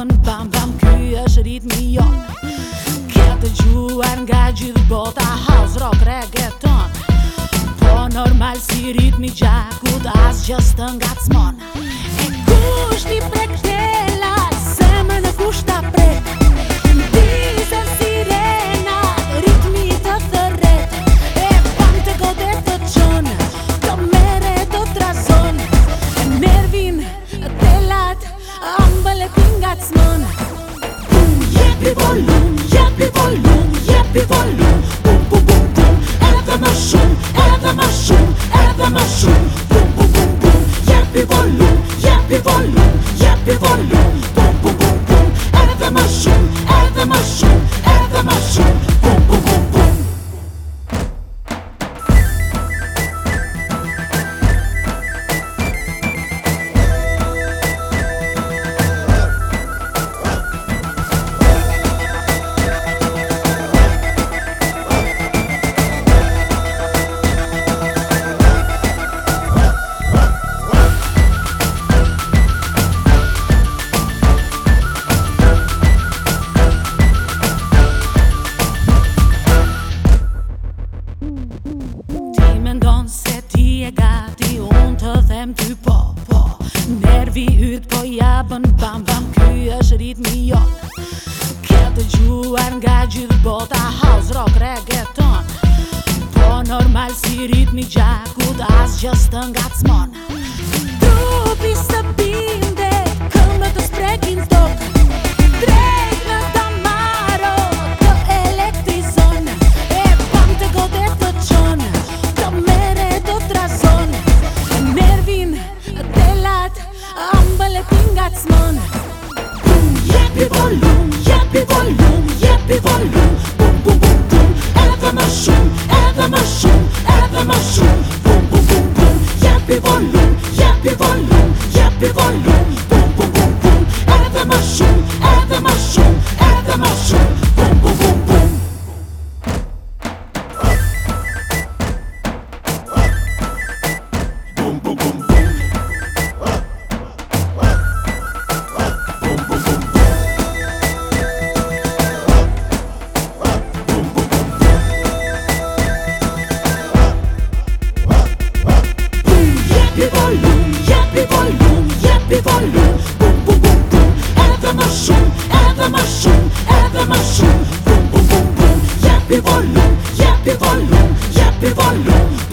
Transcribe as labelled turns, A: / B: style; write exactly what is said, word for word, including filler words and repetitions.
A: japën bam bam, ky është ritmi jon. Ke dëgjuar nga gjithë bota house, rock, reggaeton, po normal si ritmi gjakut asgjë s'të ngacmon. E kush t'i prek telat, zemrën e kush ta prek, ndizën sirenat, ritmi të thërret, e pam të godet të qonë, të mere të trazon, e nervin, telat, ambël e kuj ngacmon. Jepi volum, jepi volum, jepi volum, bum bum bum bum, edhe më shumë, edhe më shumë, edhe më shumë, bum bum bum bum, jepi volum, jepi volum, jepi volum, bum bum bum bum, edhe më shumë, edhe më shumë, edhe më shumë, bum bum bum bum. Mendon se ti e gati, unë të them ty po, po. Nervi yt po japën bam bam, ky është ritmi jon. Ke dëgjuar nga gjithë bota house, rock, reggaeton, po normal si ritmi gjakut asgjë s'të ngacmon. Trupi së binde, këmbët të sprekin tokë, drejt në damaro të elektrizon, e pam të godet të qonë, ambël e kuj ngacmon. Jepi volum, jepi volum, jepi volum, bum bum bum bum, edhe më shumë, edhe më shumë, edhe më shumë, bum bum bum bum, jepi volum, jepi volum, jepi volum, bum bum bum bum, edhe më shumë, edhe më shumë, edhe më shumë, bum bum bum bum. Jepi volum, jepi volum, jepi volum, bum bum bum bum, edhe më shumë, edhe më shumë, edhe më shumë, bum bum bum bum, jepi volum, jepi volum, jepi volum.